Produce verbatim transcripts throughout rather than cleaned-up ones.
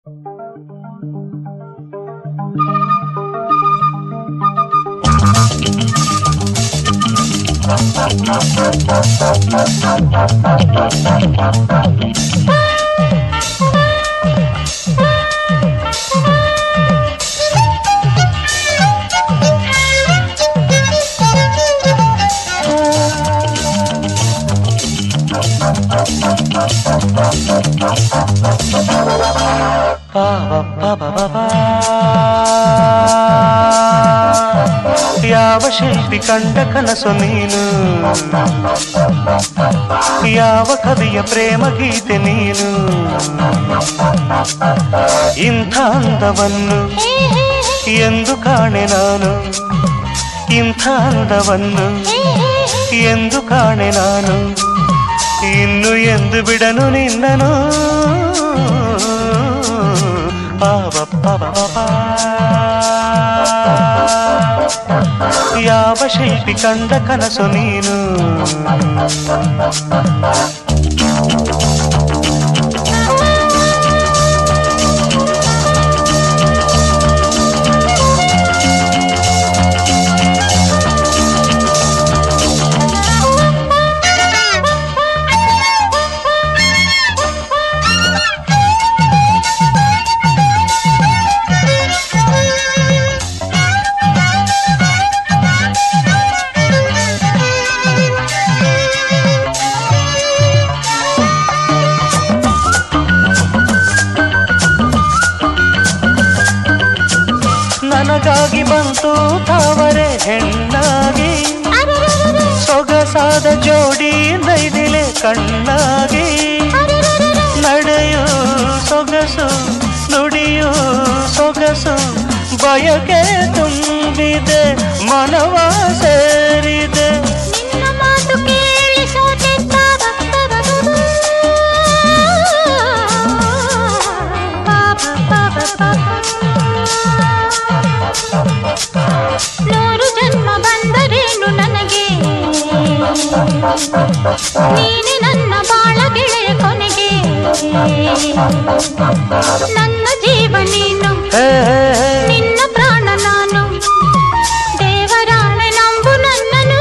ಯಾವ ಶಿಲ್ಪಿ ಕಂಡ ಕನಸು ನೀನು, ಯಾವ ಕವಿಯ ಪ್ರೇಮ ಗೀತೆ ನೀನು, ಇಂಥ ಅಂದವನ್ನು ಎಂದು ಕಾಣೆ ನಾನು, ಇಂಥ ಅಂದವನ್ನು ಎಂದು ಕಾಣೆ ನಾನು, ಇನ್ನು ಎಂದು ಬಿಡನು ನಿನ್ನನು. ಯಾವ ಶಿಲ್ಪಿ ಕಂಡ ಕನಸು ನೀನು. ನನಗಾಗಿ ಬಂತು ತಾವರೆ ಹೆಣ್ಣಾಗಿ, ಸೊಗಸಾದ ಜೋಡಿ ನೈದಿಲೆ ಕಣ್ಣಾಗಿ, ನಡೆಯು ಸೊಗಸು ನುಡಿಯು ಸೊಗಸು, ಬಯಕೆ ತುಂಬಿದೆ ಮನವ ಸೇರಿದೆ. ನೂರು ಜನ್ಮ ಬಂದರೇನು ನನಗೆ, ನೀನೆ ನನ್ನ ಬಾಳ ಗೆಳೆಯ ಕೊನೆಗೆ. ನನ್ನ ಜೀವ ನೀನು, ನಿನ್ನ ಪ್ರಾಣ ನಾನು, ದೇವರಾಣೆ ನಂಬು ನನ್ನನು.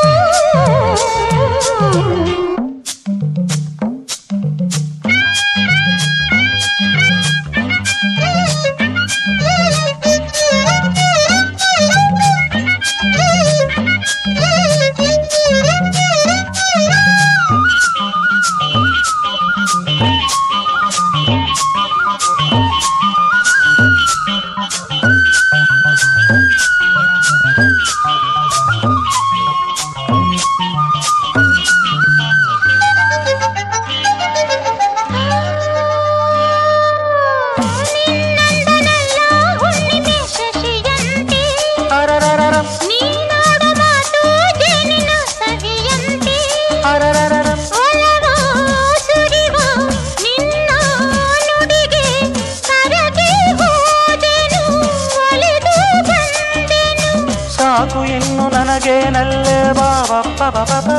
ಸಾಕು ಇನ್ನು ನನಗೇನಲ್ಲೇ ಬಾಬಪ್ಪ ಬಾಬ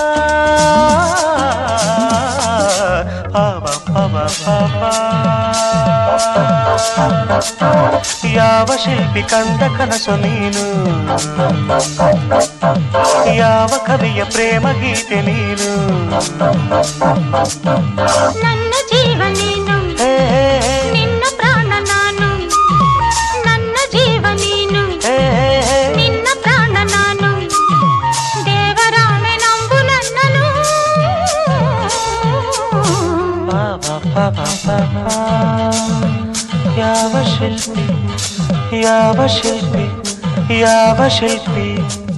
ಯಾವ ಶಿಲ್ಪಿ ಕಂಡ ಕನಸು ನೀನು, ಯಾವ ಕವಿಯ ಪ್ರೇಮ ಗೀತೆ ನೀನು. ನನ್ನ ಜೀವ ನೀನು, ನಿನ್ನ ಪ್ರಾಣ ನಾನು, ನನ್ನ ಜೀವ ನೀನು, ನಿನ್ನ ಪ್ರಾಣ ನಾನು, ದೇವರಾಣೆ ನಂಬು ನನ್ನನು. ಯಾವ ಶಿಲ್ಪಿ ಯಾವ ಶಿಲ್ಪಿ ಯಾವ ಶಿಲ್ಪಿ